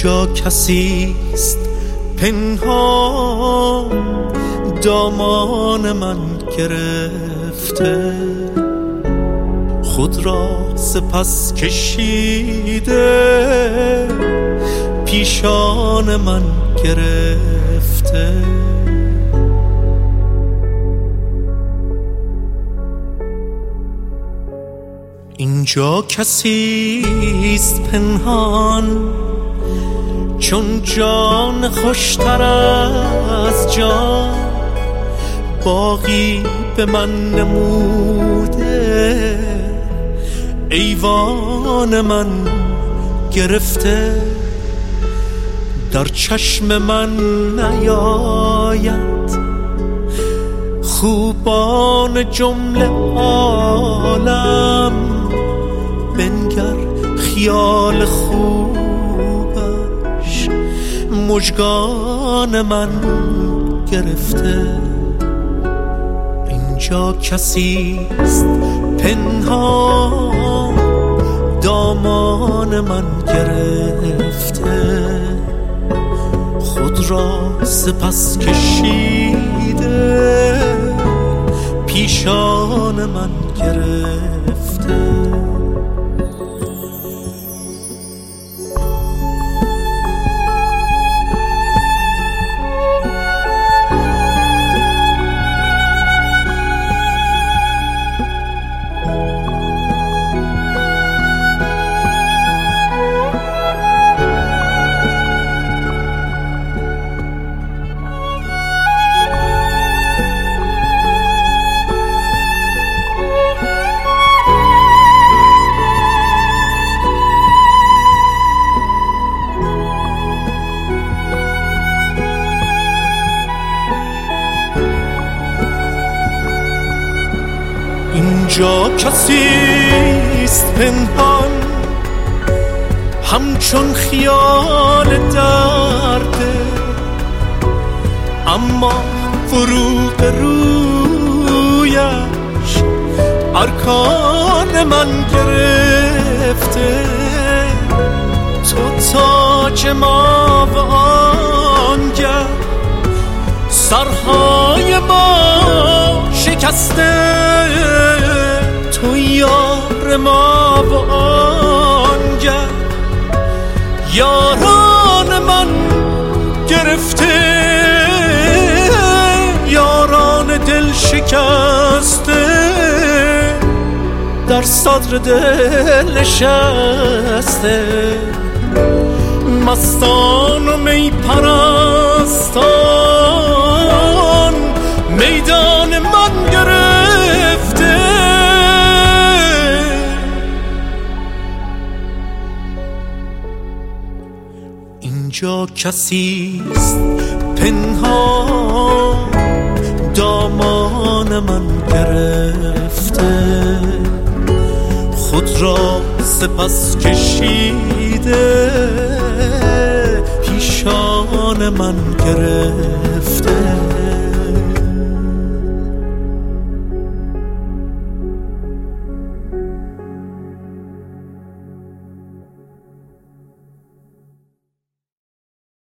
اینجا کسیست پنهان دامان من گرفته، خود را سپس کشیده پیشان من گرفته. اینجا کسیست پنهان چون جان خوشتر از جان، باغی به من نموده ایوان من گرفته. در چشم من نیاید خوبان جمله عالم، بنگر خیال خوبش مژگان من گرفته. اینجا کسیست پنهان دامان من گرفته، خود را سپس کشیده پیشان من گرفته. اینجا کسیست پنهان همچون خیال درده، اما فروغ رویش ارکان من گرفته. تو تاج ما و آنگه سرهای ما شکسته، تو یار ما و آنگه یاران من گرفته. یاران دل شکسته در صدر دل نشسته، مستان و می پرستان میدان من گرفته. اینجا کسیست پنهان دامان من گرفته، خود را سپس کشیده پیشان من گرفته.